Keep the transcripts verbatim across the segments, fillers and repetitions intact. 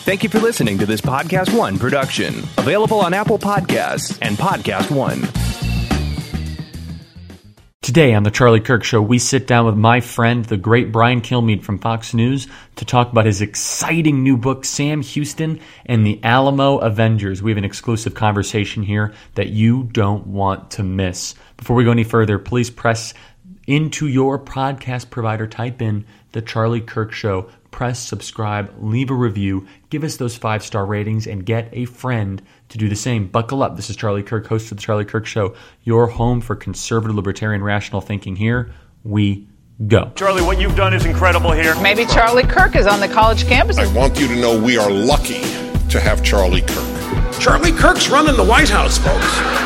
Thank you for listening to this Podcast One production. Available on Apple Podcasts and Podcast One. Today on The Charlie Kirk Show, we sit down with my friend, the great Brian Kilmeade from Fox News, to talk about his exciting new book, Sam Houston and the Alamo Avengers. We have an exclusive conversation here that you don't want to miss. Before we go any further, please press into your podcast provider, type in The Charlie Kirk Show, press subscribe, leave a review, give us those five-star ratings, and get a friend to do the same. Buckle up. This is Charlie Kirk, host of The Charlie Kirk Show, your home for conservative, libertarian, rational thinking. Here we go. Charlie, what you've done is incredible here. Maybe Charlie Kirk is on the college campus. I want you to know we are lucky to have Charlie Kirk. Charlie Kirk's running the White House, folks.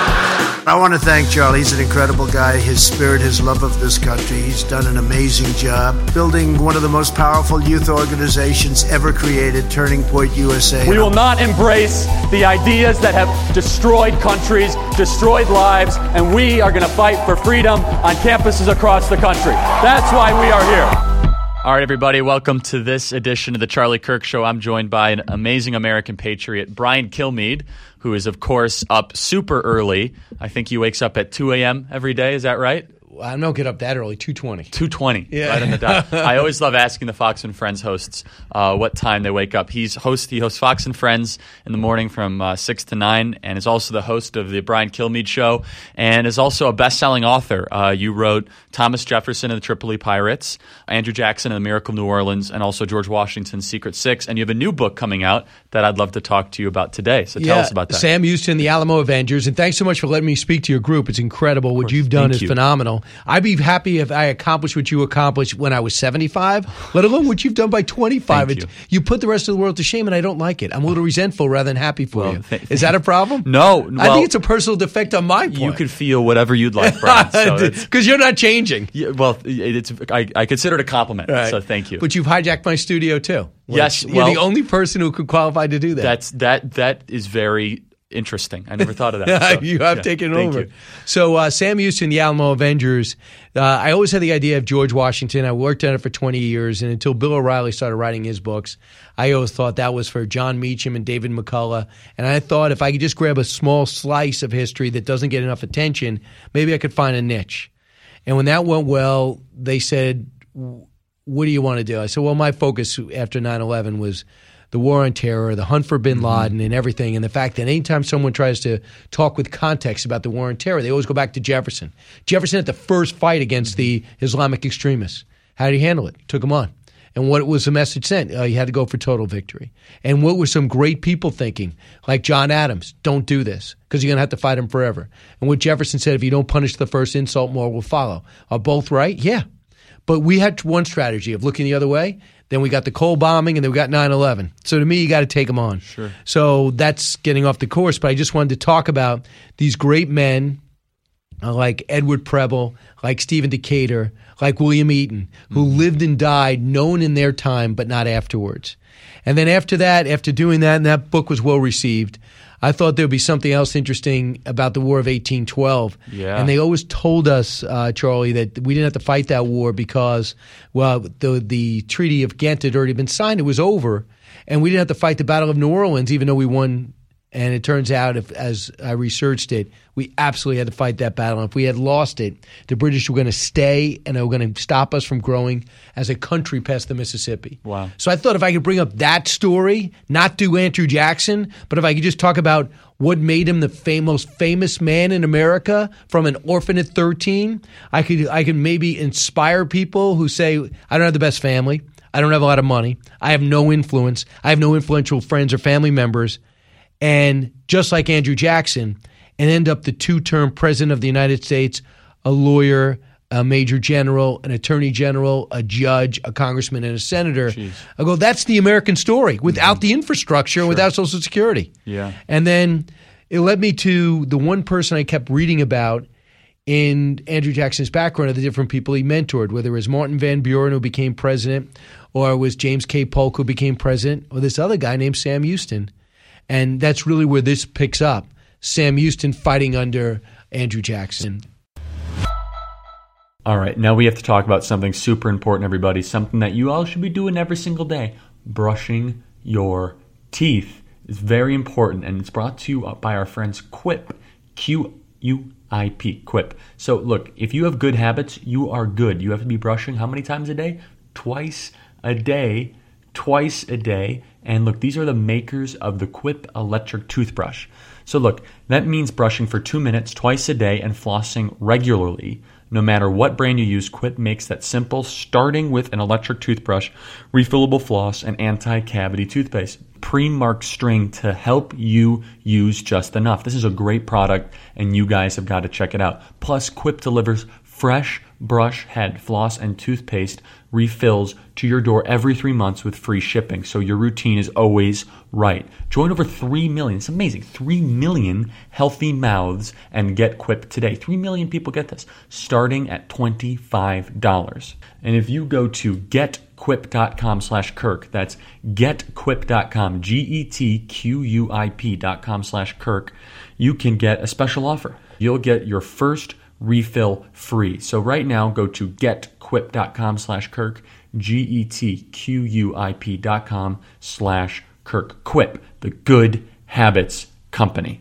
I want to thank Charlie. He's an incredible guy. His spirit, his love of this country. He's done an amazing job building one of the most powerful youth organizations ever created, Turning Point U S A. We will not embrace the ideas that have destroyed countries, destroyed lives, and we are going to fight for freedom on campuses across the country. That's why we are here. All right, everybody, welcome to this edition of The Charlie Kirk Show. I'm joined by an amazing American patriot, Brian Kilmeade, who is, of course, up super early. I think he wakes up at two a.m. every day. Is that right? I don't get up that early, two twenty. two twenty, yeah. Right on the dot. I always love asking the Fox and Friends hosts uh, what time they wake up. He's host. He hosts Fox and Friends in the morning from uh, six to nine, and is also the host of the Brian Kilmeade Show, and is also a best-selling author. Uh, you wrote Thomas Jefferson and the Tripoli Pirates, Andrew Jackson and the Miracle of New Orleans, and also George Washington's Secret Six, and you have a new book coming out that I'd love to talk to you about today. So tell yeah, us about that. Sam Houston, the Alamo Avengers, and thanks so much for letting me speak to your group. It's incredible. What you've done Thank is you. phenomenal. I'd be happy if I accomplished what you accomplished when I was seventy-five, let alone what you've done by twenty-five. Thank It's, you. you put the rest of the world to shame, and I don't like it. I'm a little resentful rather than happy for Well, you. th- Is that a problem? No. I well, think it's a personal defect on my part. You could feel whatever you'd like, Brian. So it's- Because you're not changing. yeah, well, it's I, I consider it a compliment, Right. so thank you. But you've hijacked my studio, too. which Yes, You're well- the only person who could qualify to do that. That's that. That is very interesting. I never thought of that. So, you have yeah, taken it thank over. you. So uh, Sam Houston, the Alamo Avengers, uh, I always had the idea of George Washington. I worked on it for twenty years, and until Bill O'Reilly started writing his books, I always thought that was for John Meacham and David McCullough. And I thought if I could just grab a small slice of history that doesn't get enough attention, maybe I could find a niche. And when that went well, they said, what do you want to do? I said, well, my focus after nine eleven was the war on terror, the hunt for bin Laden, and everything, and the fact that anytime someone tries to talk with context about the war on terror, they always go back to Jefferson. Jefferson had the first fight against the Islamic extremists. How did he handle it? Took them on. And what was the message sent? Uh, he had to go for total victory. And what were some great people thinking? Like John Adams, don't do this because you're going to have to fight him forever. And what Jefferson said, if you don't punish the first insult, more will follow. Are both right? Yeah. But we had one strategy of looking the other way. Then we got the Cole bombing, and then we got nine eleven. So to me, you got to take them on. Sure. So that's getting off the course. But I just wanted to talk about these great men uh, like Edward Preble, like Stephen Decatur, like William Eaton, who mm-hmm. lived and died known in their time, but not afterwards. And then after that, after doing that, and that book was well received, I thought there would be something else interesting about the War of eighteen twelve. Yeah. And they always told us, uh, Charlie, that we didn't have to fight that war because, well, the the Treaty of Ghent had already been signed. It was over. And we didn't have to fight the Battle of New Orleans, even though we won. And it turns out, if, as I researched it, we absolutely had to fight that battle. And if we had lost it, the British were going to stay and they were going to stop us from growing as a country past the Mississippi. Wow. So I thought if I could bring up that story, not do Andrew Jackson, but if I could just talk about what made him the fam- most famous man in America from an orphan at thirteen, I could I could maybe inspire people who say, I don't have the best family. I don't have a lot of money. I have no influence. I have no influential friends or family members. And just like Andrew Jackson, and end up the two-term president of the United States, a lawyer, a major general, an attorney general, a judge, a congressman, and a senator. Jeez. I go, that's the American story without mm-hmm. the infrastructure, sure. without Social Security. Yeah. And then it led me to the one person I kept reading about in Andrew Jackson's background of the different people he mentored, whether it was Martin Van Buren, who became president, or it was James K. Polk, who became president, or this other guy named Sam Houston. And that's really where this picks up. Sam Houston fighting under Andrew Jackson. All right, now we have to talk about something super important, everybody, something that you all should be doing every single day, brushing your teeth is very important, and it's brought to you by our friends Quip, Q U I P, Quip. So look, if you have good habits, you are good. You have to be brushing how many times a day? Twice a day. Twice a day. And look, these are the makers of the Quip electric toothbrush. So look, that means brushing for two minutes twice a day and flossing regularly. No matter what brand you use, Quip makes that simple, starting with an electric toothbrush, refillable floss, and anti-cavity toothpaste. Pre-marked string to help you use just enough. This is a great product, and you guys have got to check it out. Plus, Quip delivers fresh brush, head, floss, and toothpaste refills to your door every three months with free shipping, so your routine is always right. Join over three million, it's amazing, three million healthy mouths and get Quip today. three million people get this, starting at twenty-five dollars. And if you go to getquip.com slash Kirk, that's getquip.com, G E T Q U I P dot com slash Kirk, you can get a special offer. You'll get your first refill free. So right now, go to getquip.com slash Kirk, G E T Q U I P dot com slash Kirk. Quip, the good habits company.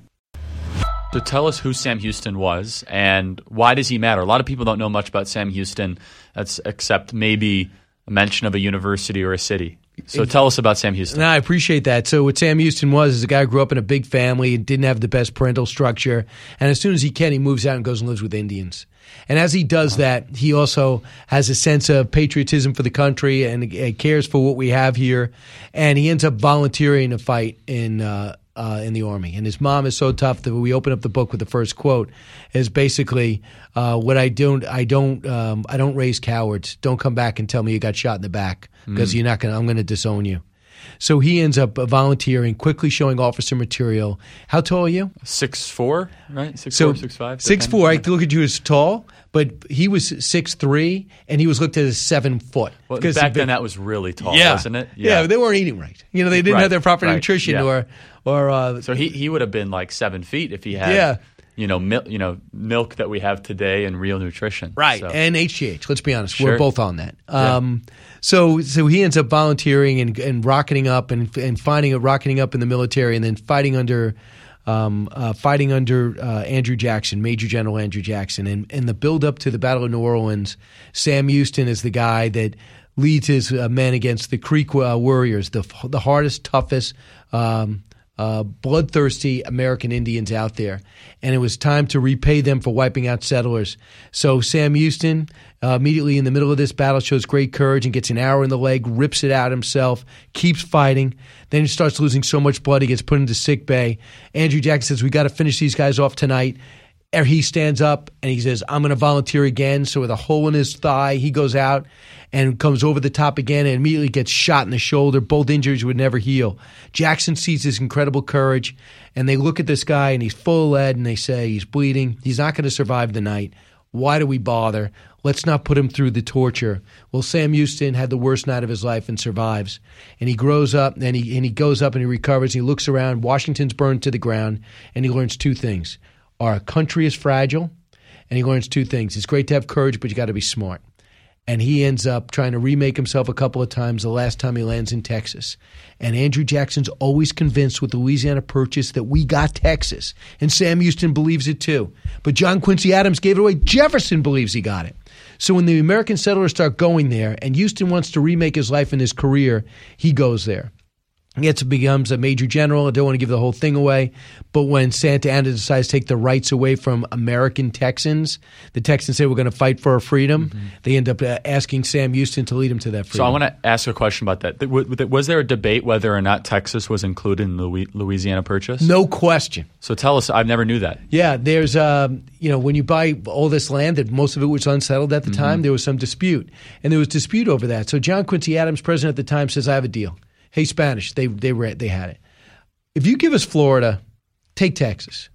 So tell us who Sam Houston was and why does he matter? A lot of people don't know much about Sam Houston, that's, except maybe a mention of a university or a city. So tell us about Sam Houston. No, I appreciate that. So what Sam Houston was is a guy who grew up in a big family and didn't have the best parental structure. And as soon as he can, he moves out and goes and lives with Indians. And as he does that, he also has a sense of patriotism for the country and uh, cares for what we have here. And he ends up volunteering to fight in uh, uh, in the Army. And his mom is so tough that we open up the book with the first quote is basically, uh, "What I don't, I don't, um, I don't raise cowards. Don't come back and tell me you got shot in the back because mm. you're not gonna. I'm going to disown you." So he ends up volunteering, quickly showing officer material. How tall are you? six four, right? six so four, six five six four, I look at you as tall, but he was six three, and he was looked at as seven foot. Well, back then that was really tall, yeah. wasn't it? Yeah. yeah, they weren't eating right. You know, they didn't right, have their proper right, nutrition yeah. or or. Uh, so he he would have been like seven feet if he had. Yeah. You know, mil- you know, milk that we have today and real nutrition. Right, so. and H G H. Let's be honest, sure. we're both on that. Yeah. Um, so, so he ends up volunteering and, and rocketing up and and finding rocketing up in the military, and then fighting under, um, uh, fighting under uh, Andrew Jackson, Major General Andrew Jackson, and and the build up to the Battle of New Orleans. Sam Houston is the guy that leads his uh, men against the Creek uh, warriors, the the hardest, toughest. Um, Uh, bloodthirsty American Indians out there, and it was time to repay them for wiping out settlers. So Sam Houston, uh, immediately in the middle of this battle, shows great courage and gets an arrow in the leg, rips it out himself, keeps fighting. Then he starts losing so much blood, he gets put into sick bay. Andrew Jackson says, "We got to finish these guys off tonight." He stands up and he says, "I'm going to volunteer again." So with a hole in his thigh, he goes out and comes over the top again and immediately gets shot in the shoulder. Both injuries would never heal. Jackson sees his incredible courage, and they look at this guy, and he's full of lead, and they say, he's bleeding. He's not going to survive the night. Why do we bother? Let's not put him through the torture. Well, Sam Houston had the worst night of his life and survives. And he grows up, and he, and he goes up, and he recovers. And he looks around. Washington's burned to the ground, and he learns two things. Our country is fragile, and he learns two things. It's great to have courage, but you got to be smart. And he ends up trying to remake himself a couple of times, the last time he lands in Texas. And Andrew Jackson's always convinced with the Louisiana Purchase that we got Texas. And Sam Houston believes it too. But John Quincy Adams gave it away. Jefferson believes he got it. So when the American settlers start going there, and Houston wants to remake his life and his career, he goes there. He gets, becomes a major general. I don't want to give the whole thing away. But when Santa Anna decides to take the rights away from American Texans, the Texans say, we're going to fight for our freedom. Mm-hmm. They end up asking Sam Houston to lead them to that freedom. So I want to ask a question about that. Was there a debate whether or not Texas was included in the Louisiana Purchase? No question. So tell us. I never knew that. Yeah, there's, um, you know, when you buy all this land, that most of it was unsettled at the mm-hmm. time, there was some dispute. And there was dispute over that. So John Quincy Adams, president at the time, says, I have a deal. Hey, Spanish, they they read, they had it. If you give us Florida, take Texas.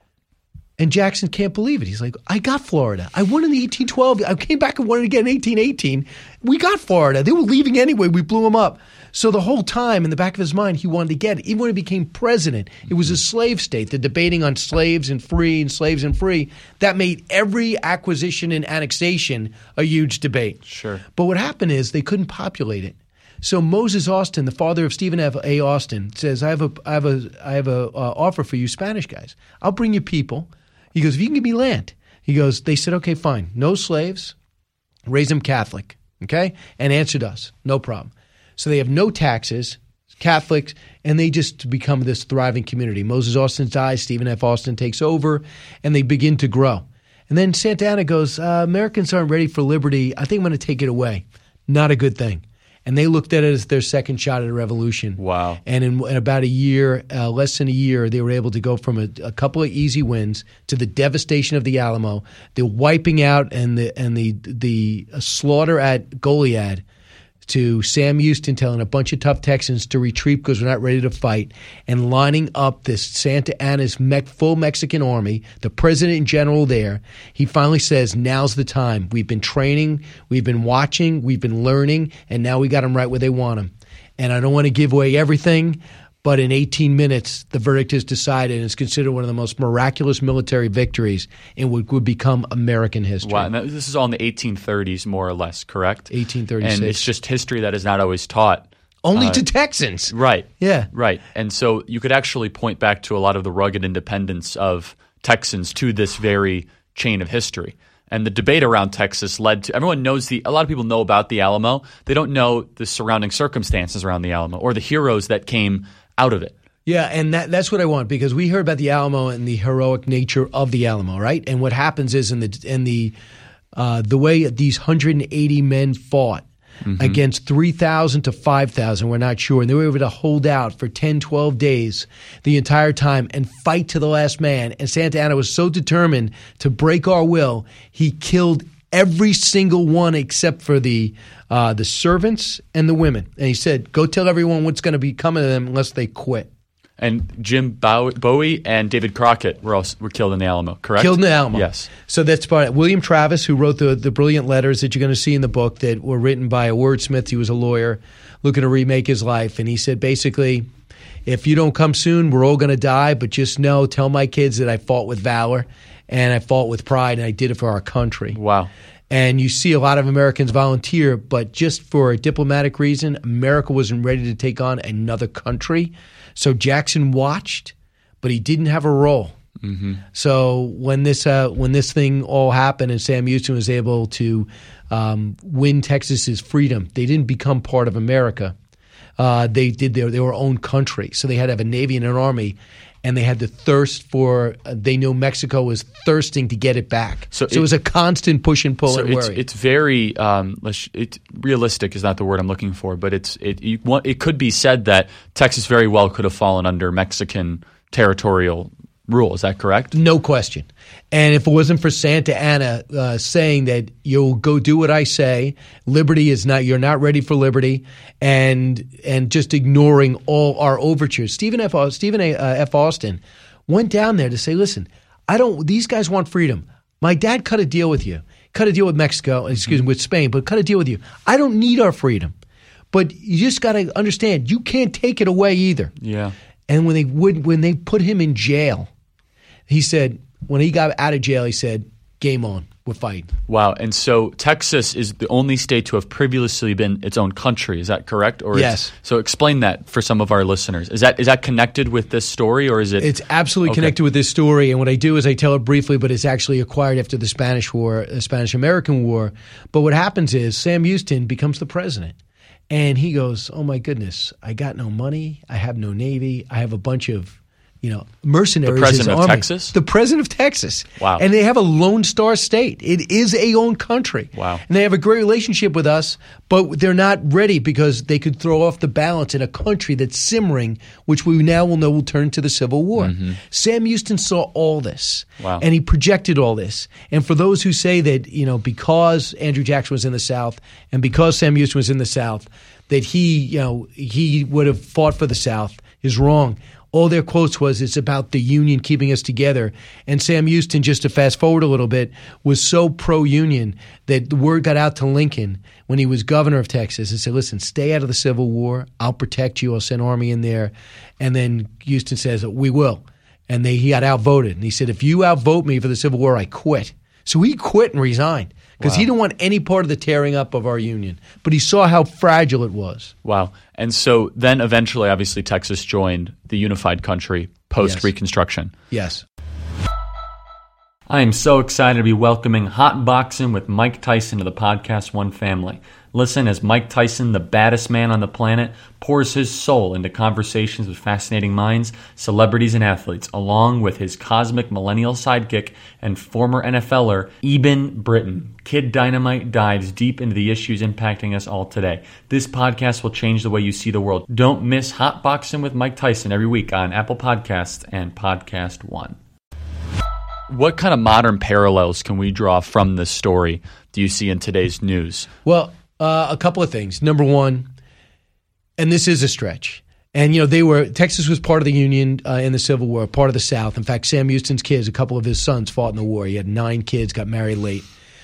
And Jackson can't believe it. He's like, I got Florida. I won in the eighteen twelve. I came back and won it again in eighteen eighteen. We got Florida. They were leaving anyway. We blew them up. So the whole time in the back of his mind, he wanted to get it. Even when he became president, it was a slave state. The debating on slaves and free and slaves and free, that made every acquisition and annexation a huge debate. Sure. But what happened is they couldn't populate it. So Moses Austin, the father of Stephen F. A. Austin, says, "I have a, I have a, I have a uh, offer for you, Spanish guys. I'll bring you people." He goes, "If you can give me land." He goes, they said, "Okay, fine, no slaves, raise them Catholic, okay, and answered us, no problem." So they have no taxes, Catholics, and they just become this thriving community. Moses Austin dies, Stephen F. Austin takes over, and they begin to grow. And then Santa Anna goes, uh, "Americans aren't ready for liberty. I think I'm going to take it away." Not a good thing. And they looked at it as their second shot at a revolution. Wow. And in, in about a year, uh, less than a year, they were able to go from a, a couple of easy wins to the devastation of the Alamo, the wiping out and the and the the slaughter at Goliad, to Sam Houston telling a bunch of tough Texans to retreat because we're not ready to fight, and lining up this Santa Anna's me- full Mexican army, the president and general there. He finally says, now's the time. We've been training, we've been watching, we've been learning, and now we got them right where they want them. And I don't want to give away everything, but in eighteen minutes, the verdict is decided, and it's considered one of the most miraculous military victories in what would become American history. Wow, and this is all in the eighteen thirties, more or less, correct? eighteen thirty-six. And it's just history that is not always taught. Only uh, to Texans. Right. Yeah. Right. And so you could actually point back to a lot of the rugged independence of Texans to this very chain of history. And the debate around Texas led to – everyone knows the – a lot of people know about the Alamo. They don't know the surrounding circumstances around the Alamo or the heroes that came out of it. Yeah, and that, that's what I want, because we heard about the Alamo and the heroic nature of the Alamo, right? And what happens is in the in the uh, the way these one hundred eighty men fought mm-hmm. against three thousand to five thousand, we're not sure, and they were able to hold out for ten, twelve days the entire time and fight to the last man. And Santa Anna was so determined to break our will, he killed every single one except for the uh, the servants and the women. And he said, go tell everyone what's going to be coming to them unless they quit. And Jim Bowie and David Crockett were also, were killed in the Alamo, correct? Killed in the Alamo. Yes. So that's part of it. William Travis, who wrote the, the brilliant letters that you're going to see in the book that were written by a wordsmith. He was a lawyer looking to remake his life. And he said, basically, if you don't come soon, we're all going to die. But just know, tell my kids that I fought with valor and I fought with pride and I did it for our country. Wow. And you see a lot of Americans volunteer, but just for a diplomatic reason, America wasn't ready to take on another country. So Jackson watched, but he didn't have a role. Mm-hmm. So when this uh, when this thing all happened and Sam Houston was able to um, win Texas's freedom, they didn't become part of America. Uh, they did their their own country. So they had to have a navy and an army. And they had the thirst for uh, – they knew Mexico was thirsting to get it back. So, so it, it was a constant push and pull so and it's, worry. It's very um, – it's realistic is not the word I'm looking for, but it's it, you want, it could be said that Texas very well could have fallen under Mexican territorial rule. Is that correct? No question. And if it wasn't for Santa Anna uh, saying that you'll go do what I say, liberty is not – you're not ready for liberty, and and just ignoring all our overtures. Stephen F. Stephen A. Uh, F. Austin went down there to say, listen, I don't – these guys want freedom. My dad cut a deal with you, cut a deal with Mexico, excuse me, with Spain, but cut a deal with you. I don't need our freedom. But you just got to understand, you can't take it away either. Yeah. And when they would, when they put him in jail, he said, when he got out of jail, he said, game on, we're fighting. Wow. And so Texas is the only state to have previously been its own country. Is that correct? Or yes. So explain that for some of our listeners. Is that is that connected with this story, or is it? It's absolutely okay. connected with this story. And what I do is I tell it briefly, but it's actually acquired after the Spanish War, the Spanish-American War. But what happens is Sam Houston becomes the president. And he goes, oh, my goodness, I got no money. I have no Navy. I have a bunch of, you know, mercenaries. The president of army. Texas? The president of Texas. Wow. And they have a Lone Star state. It is a own country. Wow. And they have a great relationship with us, but they're not ready because they could throw off the balance in a country that's simmering, which we now will know will turn to the Civil War. Mm-hmm. Sam Houston saw all this. Wow. And he projected all this. And for those who say that, you know, because Andrew Jackson was in the South and because Sam Houston was in the South, that he, you know, he would have fought for the South is wrong. All their quotes was, it's about the Union keeping us together. And Sam Houston, just to fast forward a little bit, was so pro-Union that the word got out to Lincoln when he was governor of Texas and said, listen, stay out of the Civil War. I'll protect you. I'll send army in there. And then Houston says, we will. And they, he got outvoted. And he said, if you outvote me for the Civil War, I quit. So he quit and resigned because Wow. he didn't want any part of the tearing up of our union. But he saw how fragile it was. Wow. And so then eventually, obviously, Texas joined the unified country post-Reconstruction. Yes. I am so excited to be welcoming Hot Boxing with Mike Tyson to the Podcast One family. Listen as Mike Tyson, the baddest man on the planet, pours his soul into conversations with fascinating minds, celebrities, and athletes, along with his cosmic millennial sidekick and former N F L er, Eben Britton. Kid Dynamite dives deep into the issues impacting us all today. This podcast will change the way you see the world. Don't miss Hot Boxing with Mike Tyson every week on Apple Podcasts and Podcast One. What kind of modern parallels can we draw from this story do you see in today's news? Well, uh, a couple of things. Number one, and this is a stretch, and you know they were Texas was part of the Union uh, in the Civil War, part of the South. In fact, Sam Houston's kids, a couple of his sons, fought in the war. He had nine kids, got married late.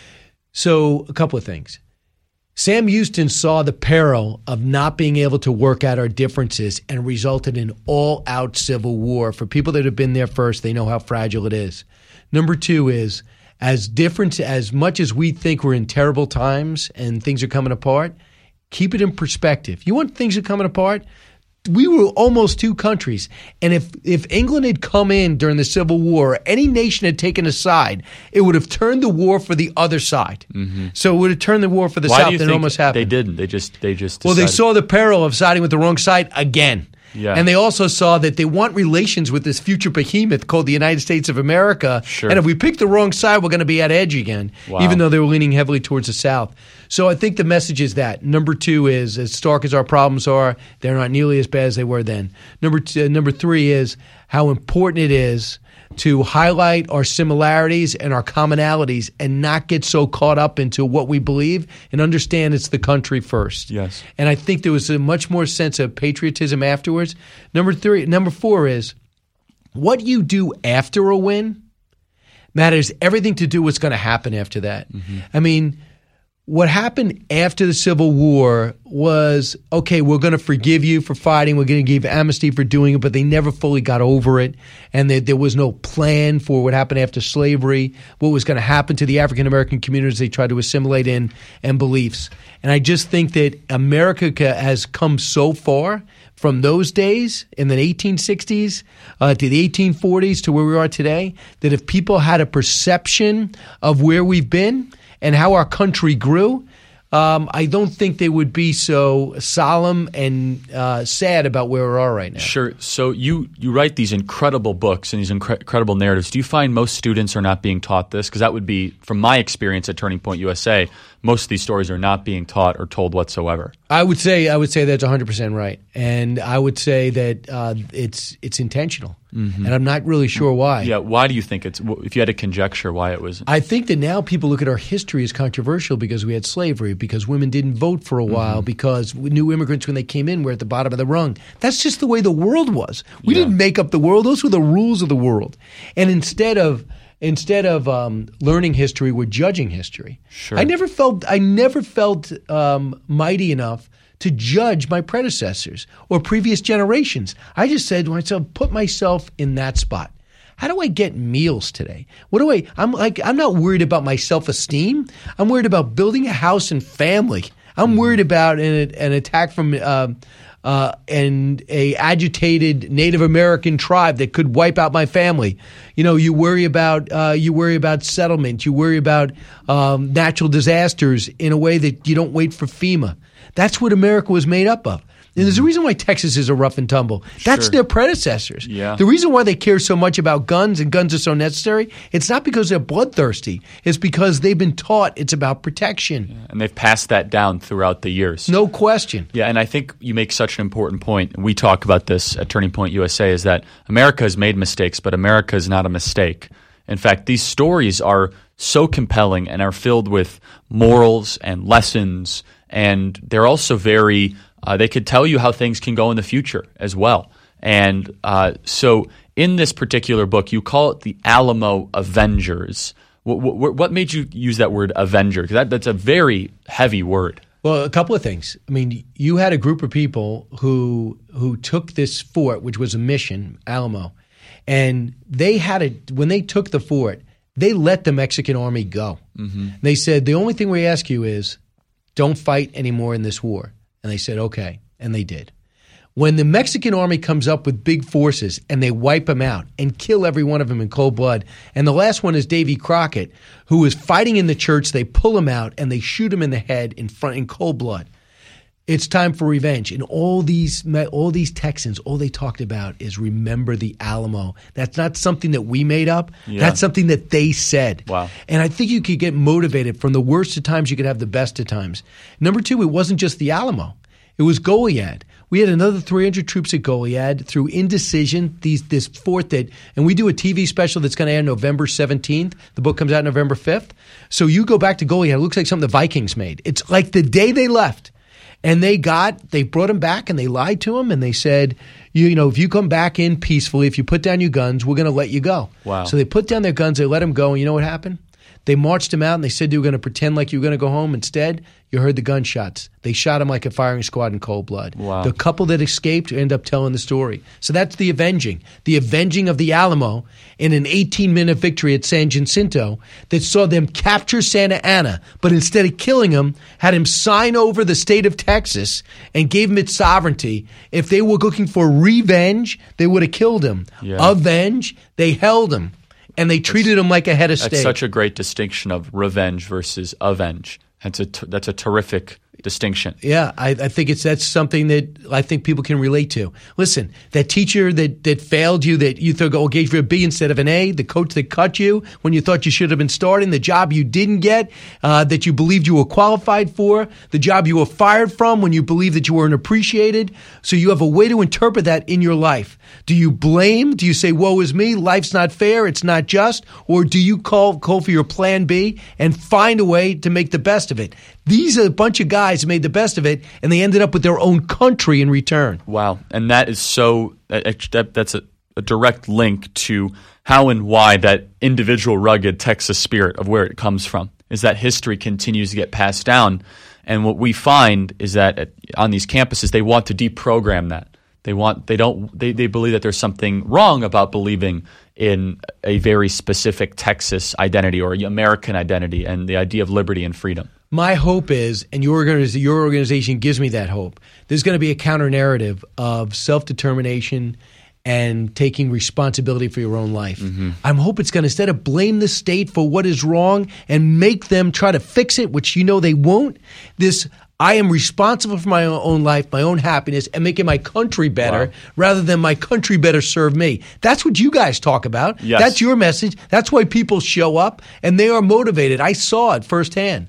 So, a couple of things. Sam Houston saw the peril of not being able to work out our differences and resulted in all-out civil war. For people that have been there first, they know how fragile it is. Number two is, as different as much as we think we're in terrible times and things are coming apart, keep it in perspective. You want things are coming apart? We were almost two countries. And if, if England had come in during the Civil War, or any nation had taken a side, it would have turned the war for the other side. Mm-hmm. So it would have turned the war for the Why South, do you and it think almost happened. They didn't. They just they just Well, they decided- saw the peril of siding with the wrong side again. Yeah. And they also saw that they want relations with this future behemoth called the United States of America. Sure. And if we pick the wrong side, we're going to be at edge again, Wow. even though they were leaning heavily towards the South. So I think the message is that. Number two is, as stark as our problems are, they're not nearly as bad as they were then. Number two, number three is how important it is to highlight our similarities and our commonalities and not get so caught up into what we believe and understand it's the country first. Yes. And I think there was a much more sense of patriotism afterwards. Number three, number four is what you do after a win matters everything to do what's going to happen after that. Mm-hmm. I mean, what happened after the Civil War was, okay, we're going to forgive you for fighting. We're going to give amnesty for doing it, but they never fully got over it. And there, there was no plan for what happened after slavery, what was going to happen to the African-American communities they tried to assimilate in, and beliefs. And I just think that America has come so far from those days in the eighteen sixties uh, to the eighteen forties to where we are today, that if people had a perception of where we've been and how our country grew, um, I don't think they would be so solemn and uh, sad about where we are right now. Sure. So you, you write these incredible books and these incre- incredible narratives. Do you find most students are not being taught this? Because that would be, from my experience at Turning Point U S A, most of these stories are not being taught or told whatsoever. I would say I would say that's one hundred percent right, and I would say that uh, it's it's intentional, mm-hmm. and I'm not really sure why. Yeah, why do you think it's? If you had to conjecture why it was, I think that now people look at our history as controversial because we had slavery, because women didn't vote for a while, mm-hmm. because new immigrants when they came in were at the bottom of the rung. That's just the way the world was. We yeah. didn't make up the world; those were the rules of the world. And instead of Instead of um, learning history, we're judging history. Sure. I never felt I never felt um, mighty enough to judge my predecessors or previous generations. I just said to myself, put myself in that spot. How do I get meals today? What do I? I'm like I'm not worried about my self-esteem. I'm worried about building a house and family. I'm mm-hmm. worried about an, an attack from. Uh, Uh, and a agitated Native American tribe that could wipe out my family. You know, you worry about uh, you worry about settlement. You worry about um, natural disasters in a way that you don't wait for FEMA. That's what America was made up of. And there's a reason why Texas is a rough and tumble. That's Sure. their predecessors. Yeah. The reason why they care so much about guns and guns are so necessary, it's not because they're bloodthirsty. It's because they've been taught it's about protection. Yeah. And they've passed that down throughout the years. No question. Yeah, and I think you make such an important point, and we talk about this at Turning Point U S A, is that America has made mistakes, but America is not a mistake. In fact, these stories are so compelling and are filled with morals and lessons, and they're also very uh, – they could tell you how things can go in the future as well. And uh, so in this particular book, you call it the Alamo Avengers. What, what, what made you use that word Avenger? Because that, that's a very heavy word. Well, a couple of things. I mean, you had a group of people who who took this fort, which was a mission, Alamo, and they had a when they took the fort, they let the Mexican army go. Mm-hmm. They said, the only thing we ask you is don't fight anymore in this war. And they said, okay. And they did. When the Mexican army comes up with big forces and they wipe them out and kill every one of them in cold blood, and the last one is Davy Crockett, who was fighting in the church, they pull him out and they shoot him in the head in front in cold blood. It's time for revenge. And all these all these Texans, all they talked about is remember the Alamo. That's not something that we made up. Yeah. That's something that they said. Wow. And I think you could get motivated from the worst of times. You could have the best of times. Number two, it wasn't just the Alamo. It was Goliad. We had another three hundred troops at Goliad through indecision, these, this fort that – and we do a T V special that's going to air November seventeenth. The book comes out November fifth. So you go back to Goliad. It looks like something the Vikings made. It's like the day they left. And they got, they brought him back and they lied to him and they said, you, you know, if you come back in peacefully, if you put down your guns, we're going to let you go. Wow. So they put down their guns, they let him go, and you know what happened? They marched him out and they said they were going to pretend like you were going to go home. Instead, you heard the gunshots. They shot him like a firing squad in cold blood. Wow. The couple that escaped end up telling the story. So that's the avenging. The avenging of the Alamo in an eighteen-minute victory at San Jacinto that saw them capture Santa Anna, but instead of killing him, had him sign over the state of Texas and gave him its sovereignty. If they were looking for revenge, they would have killed him. Yeah. Avenge, they held him. And they treated him like a head of state. That's such a great distinction of revenge versus avenge. That's a t- that's a terrific distinction. Yeah, I, I think it's that's something that I think people can relate to. Listen, that teacher that, that failed you, that you thought, oh, gave you a B instead of an A, the coach that cut you when you thought you should have been starting, the job you didn't get, uh, that you believed you were qualified for, the job you were fired from when you believed that you weren't appreciated. So you have a way to interpret that in your life. Do you blame? Do you say, woe is me, life's not fair, it's not just? Or do you call, call for your plan B and find a way to make the best of it? These are a bunch of guys who made the best of it, and they ended up with their own country in return. Wow. And that is so that, – that's a, a direct link to how and why that individual rugged Texas spirit of where it comes from is that history continues to get passed down. And what we find is that at, on these campuses, they want to deprogram that. They want they don't they, they believe that there's something wrong about believing in a very specific Texas identity or American identity and the idea of liberty and freedom. My hope is, and your organization, your organization gives me that hope, there's going to be a counter-narrative of self-determination and taking responsibility for your own life. Mm-hmm. I hope it's going to, instead of blame the state for what is wrong and make them try to fix it, which you know they won't, this I am responsible for my own life, my own happiness, and making my country better wow. rather than my country better serve me. That's what you guys talk about. Yes. That's your message. That's why people show up, and they are motivated. I saw it firsthand.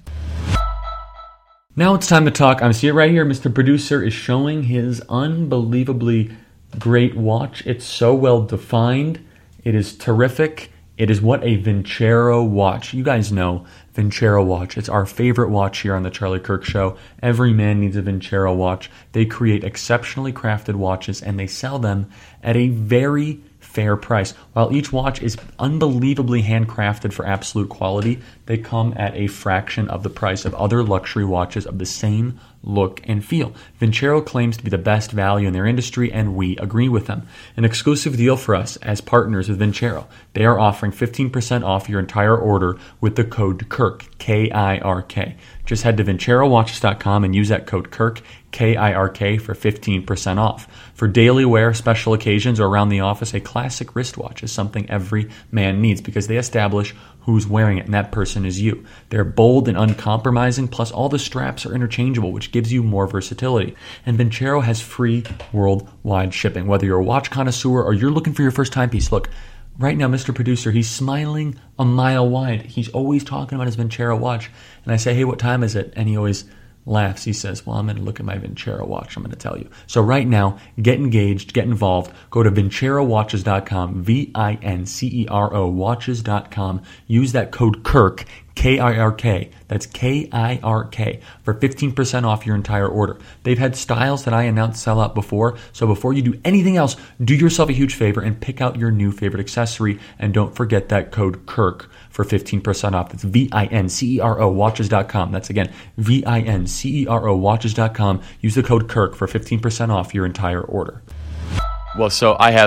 Now it's time to talk. I'm seeing it right here. Mister Producer is showing his unbelievably great watch. It's so well defined. It is terrific. It is what a Vincero watch. You guys know Vincero watch. It's our favorite watch here on the Charlie Kirk Show. Every man needs a Vincero watch. They create exceptionally crafted watches, and they sell them at a very fair price. While each watch is unbelievably handcrafted for absolute quality, they come at a fraction of the price of other luxury watches of the same look and feel. Vincero claims to be the best value in their industry, and we agree with them. An exclusive deal for us as partners with Vincero. They are offering fifteen percent off your entire order with the code KIRK, K I R K. Just head to Vincero Watches dot com and use that code KIRK, K I R K, for fifteen percent off. For daily wear, special occasions, or around the office, a classic wristwatch is something every man needs because they establish who's wearing it, and that person is you. They're bold and uncompromising, plus all the straps are interchangeable, which gives you more versatility. And Vincero has free worldwide shipping. Whether you're a watch connoisseur or you're looking for your first timepiece, look, right now, Mister Producer, he's smiling a mile wide. He's always talking about his Vincero watch. And I say, hey, what time is it? And he always laughs. He says, well, I'm going to look at my Vincero watch. I'm going to tell you. So right now, get engaged, get involved. Go to Vincero Watches dot com, V I N C E R O Watches dot com. Use that code KIRK, K I R K. That's K I R K for fifteen percent off your entire order. They've had styles that I announced sell out before. So before you do anything else, do yourself a huge favor and pick out your new favorite accessory. And don't forget that code KIRK for fifteen percent off. That's V I N C E R O Watches dot com. That's again, V I N C E R O Watches dot com. Use the code KIRK for fifteen percent off your entire order. Well, so I have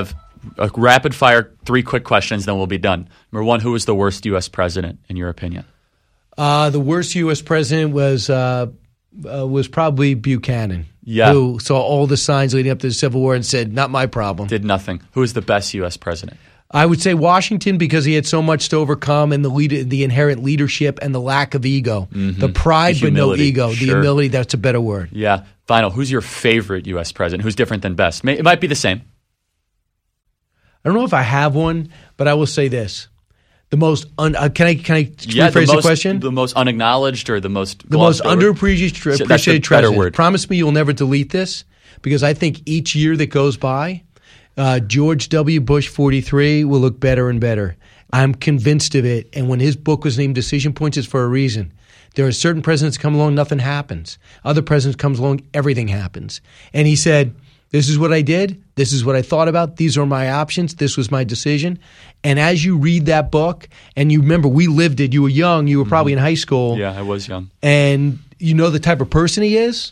A rapid fire, three quick questions, then we'll be done. Number one, who was the worst U S president in your opinion? Uh, the worst U S president was uh, uh, was probably Buchanan. Yeah. Who saw all the signs leading up to the Civil War and said, "Not my problem." Did nothing. Who was the best U S president? I would say Washington, because he had so much to overcome, and the lead, the inherent leadership and the lack of ego, mm-hmm. the pride the but no humility. ego, Sure. the humility. That's a better word. Yeah. Final. Who's your favorite U S president? Who's different than best? It might be the same. I don't know if I have one, but I will say this: the most un, uh, can I can I yeah, rephrase the, the, most, question? The most unacknowledged or the most the most glossed over? underappreciated That's the better word. Promise me you'll never delete this, because I think each year that goes by, uh, George W. Bush forty-three will look better and better. I'm convinced of it. And when his book was named Decision Points, it's for a reason. There are certain presidents come along, nothing happens. Other presidents comes along, everything happens. And he said, this is what I did. This is what I thought about. These are my options. This was my decision. And as you read that book, and you remember, we lived it. You were young. You were probably in high school. Yeah, I was young. And you know the type of person he is?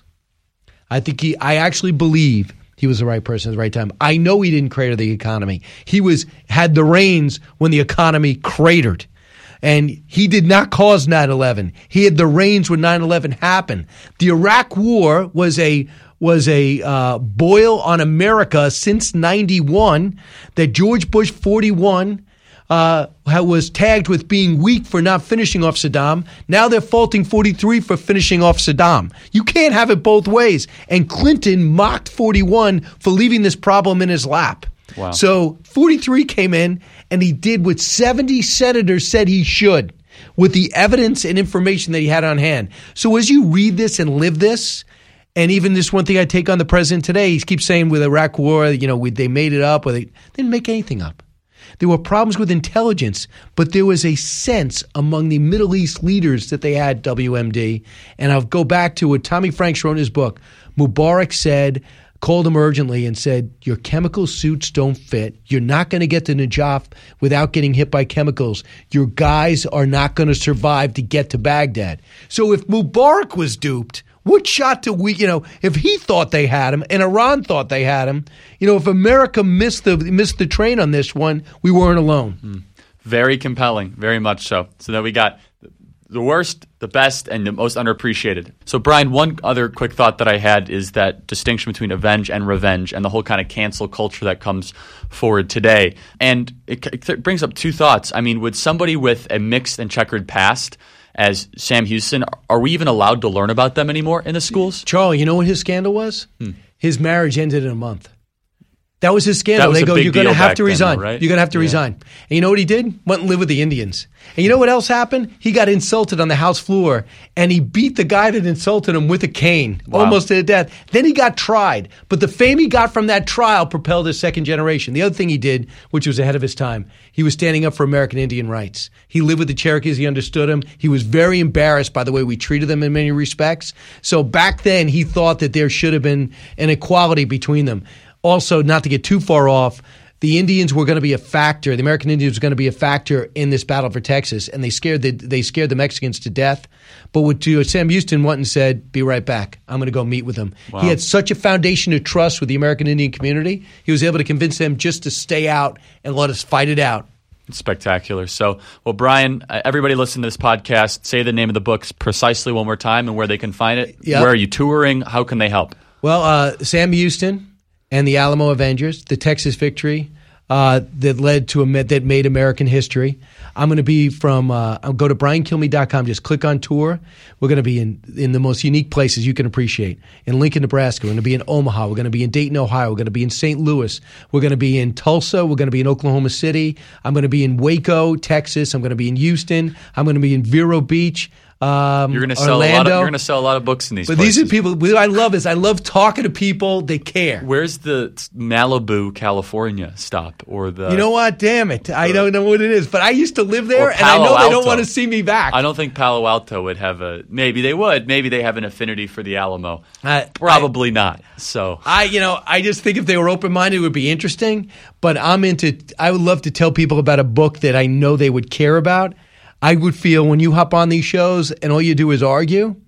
I think he, I actually believe he was the right person at the right time. I know he didn't crater the economy. He was had the reins when the economy cratered. And he did not cause nine eleven. He had the reins when nine eleven happened. The Iraq War was a was a uh, boil on America since ninety-one, that George Bush forty-one uh, was tagged with being weak for not finishing off Saddam. Now they're faulting forty-three for finishing off Saddam. You can't have it both ways. And Clinton mocked forty-one for leaving this problem in his lap. Wow. So forty-three came in, and he did what seventy senators said he should, with the evidence and information that he had on hand. So as you read this and live this, and even this one thing I take on the president today, he keeps saying with Iraq War, you know, we, they made it up, or they, they didn't make anything up. There were problems with intelligence, but there was a sense among the Middle East leaders that they had W M D. And I'll go back to what Tommy Franks wrote in his book. Mubarak said, called him urgently and said, your chemical suits don't fit. You're not going to get to Najaf without getting hit by chemicals. Your guys are not going to survive to get to Baghdad. So if Mubarak was duped, what shot do we, you know, if he thought they had him and Iran thought they had him, you know, if America missed the missed the train on this one, we weren't alone. Mm. Very compelling, very much so. So then we got the worst, the best, and the most underappreciated. So, Brian, one other quick thought that I had is that distinction between avenge and revenge and the whole kind of cancel culture that comes forward today. And it, it brings up two thoughts. I mean, would somebody with a mixed and checkered past as Sam Houston, are we even allowed to learn about them anymore in the schools? Charlie, you know what his scandal was? Hmm. His marriage ended in a month. That was his scandal. That was they a go, big you're going to deal have back to then, resign. though, right? You're going to have to Yeah. resign. And you know what he did? Went and lived with the Indians. And you know what else happened? He got insulted on the House floor, and he beat the guy that insulted him with a cane, Wow. almost to death. Then he got tried. But the fame he got from that trial propelled his second generation. The other thing he did, which was ahead of his time, he was standing up for American Indian rights. He lived with the Cherokees. He understood them. He was very embarrassed by the way we treated them in many respects. So back then, he thought that there should have been an equality between them. Also, not to get too far off, the Indians were going to be a factor. The American Indians were going to be a factor in this battle for Texas, and they scared the they scared the Mexicans to death. But what Sam Houston went and said, "Be right back. I'm going to go meet with them." Wow. He had such a foundation of trust with the American Indian community. He was able to convince them just to stay out and let us fight it out. It's spectacular. So, well, Brian, uh, everybody listen to this podcast. Say the name of the books precisely one more time and where they can find it. Yep. Where are you touring? How can they help? Well, uh, Sam Houston and the Alamo Avengers, the Texas victory uh, that led to a that made American history. I'm going to be from. Uh, I'll go to brian kilmeade dot com. Just click on tour. We're going to be in in the most unique places you can appreciate. In Lincoln, Nebraska. We're going to be in Omaha. We're going to be in Dayton, Ohio. We're going to be in Saint Louis. We're going to be in Tulsa. We're going to be in Oklahoma City. I'm going to be in Waco, Texas. I'm going to be in Houston. I'm going to be in Vero Beach. Um, You're going to sell Orlando. a lot of, you're going to sell a lot of books in these But places. these are people. What I love is I love talking to people. They care. Where's the Malibu, California stop or the? You know what? Damn it! I don't know what it is, but I used to live there, Or and I know Palo they don't Alto. want to see me back. I don't think Palo Alto would have a. Maybe they would. Maybe they have an affinity for the Alamo. I- Probably not. So I, you know, I just think if they were open minded, it would be interesting. But I'm into. I would love to tell people about a book that I know they would care about. I would feel when you hop on these shows and all you do is argue.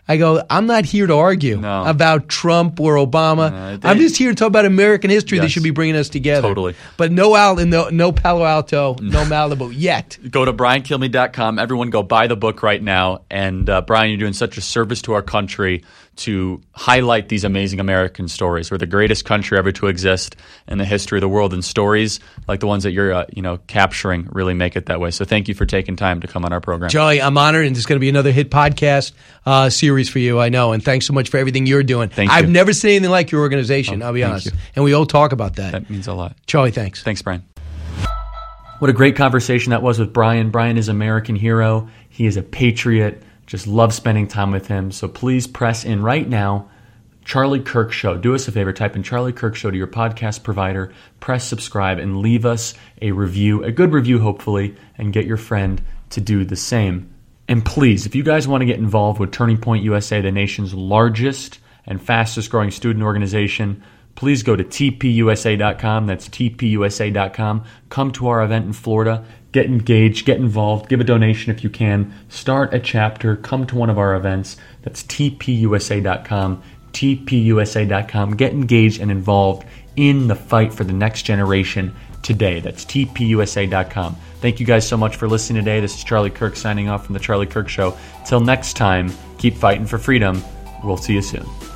I go, I'm not here to argue No. about Trump or Obama. No, they- I'm just here to talk about American history. They Yes. should be bringing us together. Totally. But no Al, no, no Palo Alto, no Malibu yet. Go to brian kilmeade dot com. Everyone go buy the book right now. And uh, Brian, you're doing such a service to our country to highlight these amazing American stories. We're the greatest country ever to exist in the history of the world, and stories like the ones that you're uh, you know, capturing really make it that way. So thank you for taking time to come on our program. Charlie, I'm honored, and it's going to be another hit podcast uh, series for you, I know. And thanks so much for everything you're doing. Thank you. I've never seen anything like your organization, Oh, I'll be thank honest. you. And we all talk about that. That means a lot. Charlie, thanks. Thanks, Brian. What a great conversation that was with Brian. Brian is an American hero. He is a patriot. Just love spending time with him. So please press in right now. Charlie Kirk Show. Do us a favor. Type in Charlie Kirk Show to your podcast provider. Press subscribe and leave us a review, a good review hopefully, and get your friend to do the same. And please, if you guys want to get involved with Turning Point U S A, the nation's largest and fastest growing student organization, please go to T P U S A dot com. That's T P U S A dot com. Come to our event in Florida. Get engaged. Get involved. Give a donation if you can. Start a chapter. Come to one of our events. That's T P U S A dot com. T P U S A dot com. Get engaged and involved in the fight for the next generation today. That's T P U S A dot com. Thank you guys so much for listening today. This is Charlie Kirk signing off from The Charlie Kirk Show. Till next time, keep fighting for freedom. We'll see you soon.